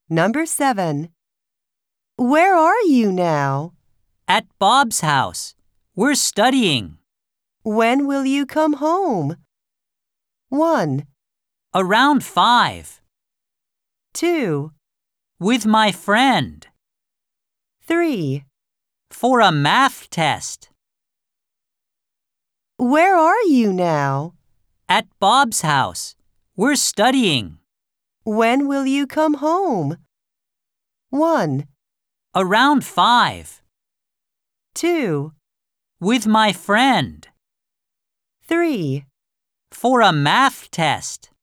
Number 7. Where are you now? At Bob's house. We're studying. When will you come home? 1, Around 5. 2, With my friend. 3. For a math test. Where are you now? At Bob's house. We're studying. When will you come home? 1, Around 5. 2, With my friend. 3. For a math test.